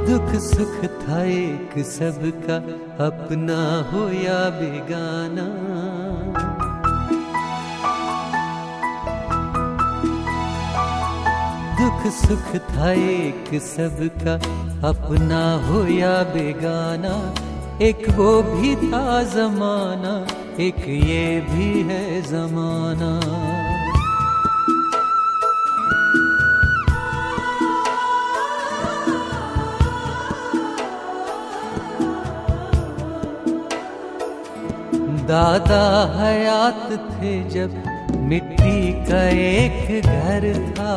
दुख सुख था एक सबका, अपना हो या बेगाना। दुख सुख था एक सबका, अपना हो या बेगाना। एक वो भी था जमाना, एक ये भी है जमाना। दादा हयात थे जब मिट्टी का एक घर था।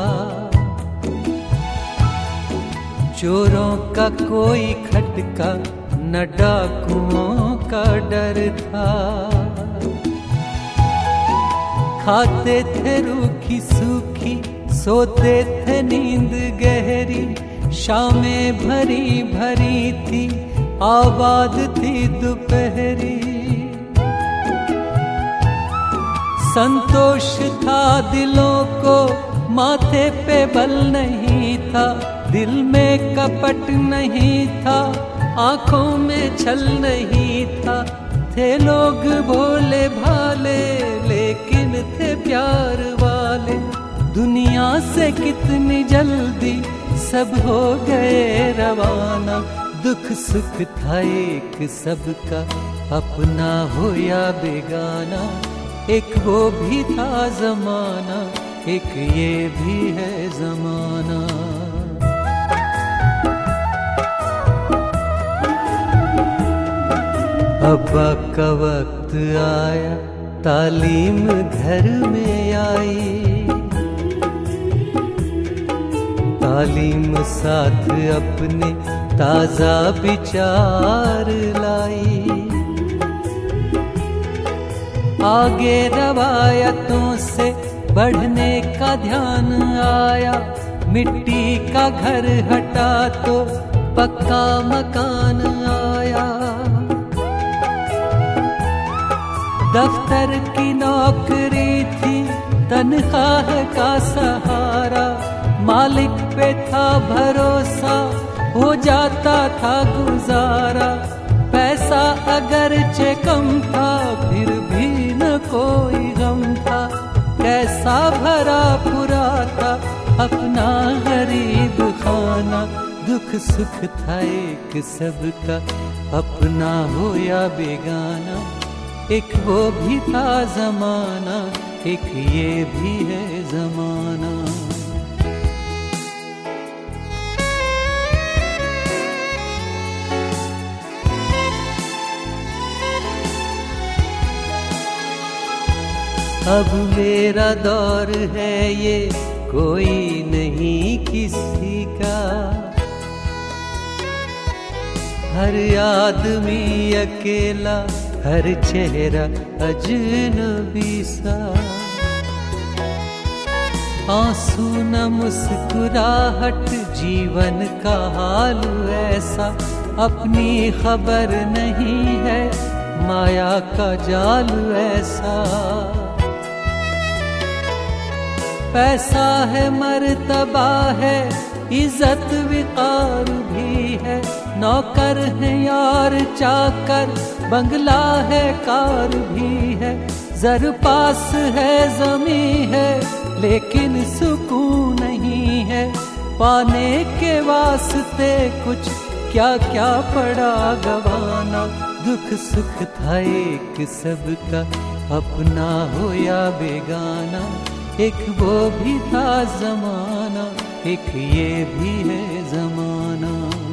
चोरों का कोई खटका न डाकुओं का डर था। खाते थे रूखी सूखी, सोते थे नींद गहरी। शामें भरी भरी थी, आबाद थी दोपहरी। संतोष था दिलों को, माथे पे बल नहीं था। दिल में कपट नहीं था, आंखों में छल नहीं था। थे लोग भोले भाले, लेकिन थे प्यार वाले। दुनिया से कितनी जल्दी सब हो गए रवाना। दुख सुख था एक सबका, अपना हो या बेगाना। एक वो भी था जमाना, एक ये भी है जमाना। अब्बा का वक्त आया, तालीम घर में आई। तालीम साथ अपने ताजा विचार लाई। आगे रवायतों से बढ़ने का ध्यान आया। मिट्टी का घर हटा तो पक्का मकान आया। दफ्तर की नौकरी थी, तनख्वाह का सहारा। मालिक पे था भरोसा, हो जाता था गुजारा। पैसा अगरचे कम था, फिर भी न कोई गम था। कैसा भरा पूरा था अपना गरीब खाना। दुख सुख था एक सबका, अपना हो या बेगाना। एक वो भी था जमाना, एक ये भी है जमाना। अब मेरा दौर है ये, कोई नहीं किसी का। हर आदमी अकेला, हर चेहरा अजनबी सा। आंसू न मुस्कुराहट, जीवन का हाल ऐसा। अपनी खबर नहीं है, माया का जाल ऐसा। पैसा है, मर्तबा है, इज्जत विकार भी है। नौकर है यार चाकर, बंगला है कार भी है। जर पास है जमी है, लेकिन सुकून नहीं है। पाने के वास्ते कुछ क्या क्या पड़ा गवाना। दुख सुख था एक सबका, अपना हो या बेगाना। एक वो भी था जमाना, एक ये भी है जमाना।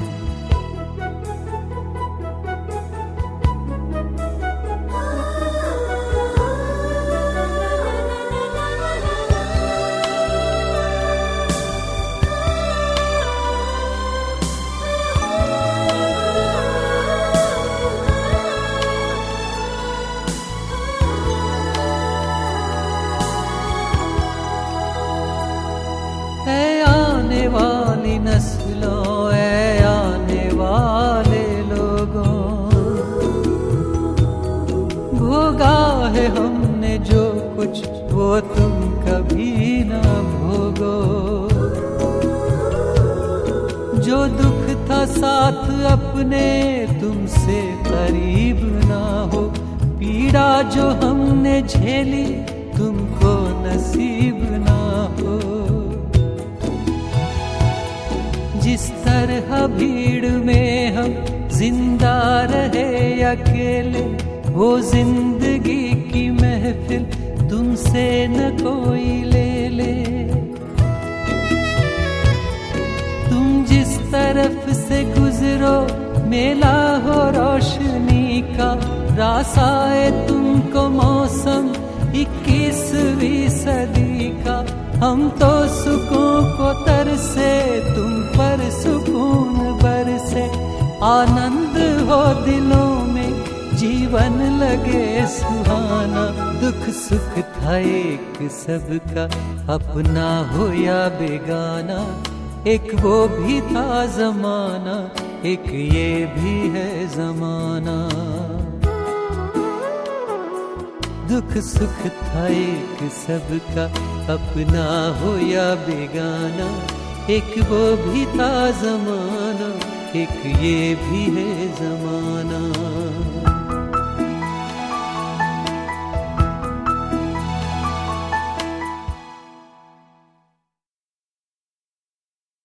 वाली नस्लों, ऐ आने वाले लोगों, भोगा है हमने जो कुछ, वो तुम कभी ना भोगो। जो दुख था का साथ अपने तुमसे करीब ना हो, पीड़ा जो हमने झेली तुमको नसीब ना हो। जिस तरह भीड़ में हम जिंदा रहे अकेले, वो जिंदगी की महफिल तुमसे न कोई ले ले। तुम जिस तरफ से गुजरो मेला हो रोशनी का, रास आए तुमको मौसम 21वीं सदी का। हम तो सुकून को तरसे, तुम पर सुकून बरसे, आनंद हो दिलों में, जीवन लगे सुहाना। दुख सुख था एक सबका, अपना हो या बेगाना, एक वो भी था जमाना, एक ये भी है जमाना। दुख सुख था एक सबका, अपना हो या बेगाना, एक वो भी था जमाना, एक ये भी है जमाना।